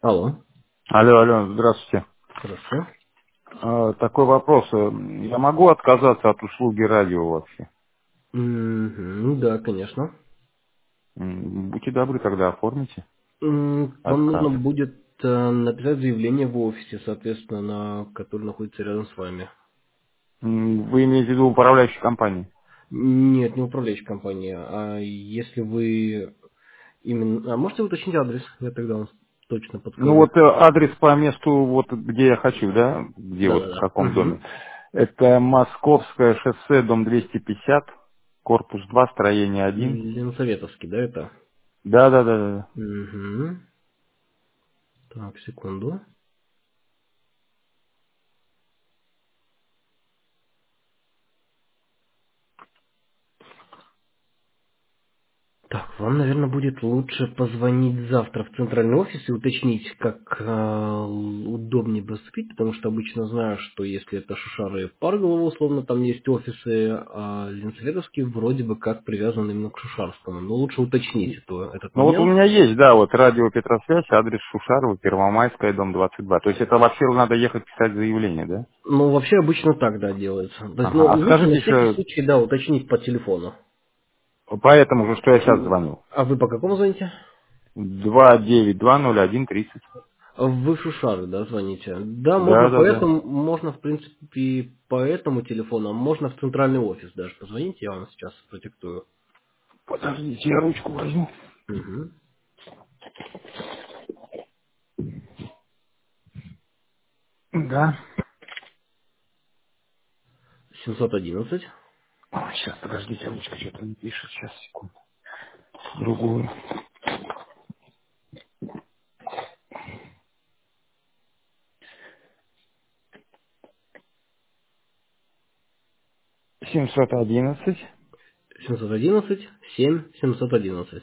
Алло. Алло, алло, здравствуйте. Хорошо. Такой вопрос. Я могу отказаться от услуги радио вообще? Мгм, да, конечно. Будьте добры, тогда оформите Вам отказ. нужно будет написать заявление в офисе, соответственно, который находится рядом с вами. Вы имеете в виду управляющую компанию? Нет, не управляющая компания. А если вы именно... А можете уточнить адрес? Я тогда вам точно Ну подскажу. вот адрес по месту, вот где я хочу, да? Где вот, в Да-да-да. каком доме? Угу. Это Московское шоссе, дом 250, корпус 2, строение 1. Ленсоветовский, да, это? Да, да, да, да. Угу. Так, секунду. Так, вам, наверное, будет лучше позвонить завтра в центральный офис и уточнить, как удобнее поступить, потому что обычно знаю, что если это Шушары и Парголово, условно, там есть офисы, а Ленсоветовский вроде бы как привязан именно к Шушарскому. Но лучше уточнить этот Ну вот у момент. меня есть, да, вот радио Петросвязь, адрес Шушарова, Первомайская, дом 22. То есть это вообще надо ехать писать заявление, да? Ну, вообще обычно так, да, делается. То есть, ну, Ага. А лучше на скажите всякий еще, случай, да, уточнить по телефону. поэтому же, что я сейчас звоню. А вы по какому звоните? 2920130. Вы в Шушары, да, звоните? Да, Да, можно да, да. поэтому, можно, в принципе, по этому телефону, а можно в центральный офис даже позвонить, я вам сейчас продиктую. Подождите, я ручку возьму. Угу. Да. 711 Сейчас, подождите, ручка что-то не пишет. Сейчас, секунду. Другую. 711. 711 7 711.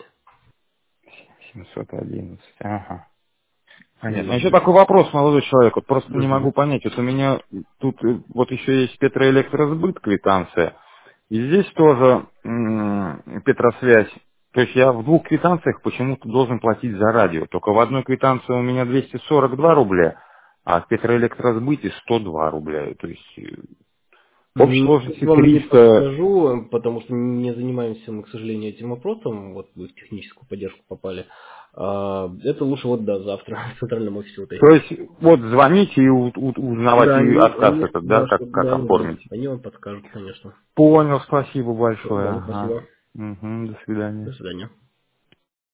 711. Ага. Понятно. Еще Мгм. такой вопрос, молодой человек. Вот просто не могу Мгм. понять. Вот у меня тут вот еще есть Петроэлектросбыт квитанция. И здесь тоже Петросвязь. То есть я в двух квитанциях почему-то должен платить за радио. Только в одной квитанции у меня 242 рубля, а в Петроэлектросбыте 102 рубля. То есть в общей Тут сложности вам не 300. подскажу, потому что не занимаемся мы, к сожалению, этим вопросом. Вот вы в техническую поддержку попали. Это лучше вот, да, завтра в центральном офисе То уточнить. есть вот звоните и узнавать Да, и отказ они, этот, да, да, как да, оформить. они вам подскажут, конечно. Понял, спасибо Всё, большое. да, Ага. спасибо. До свидания. До свидания.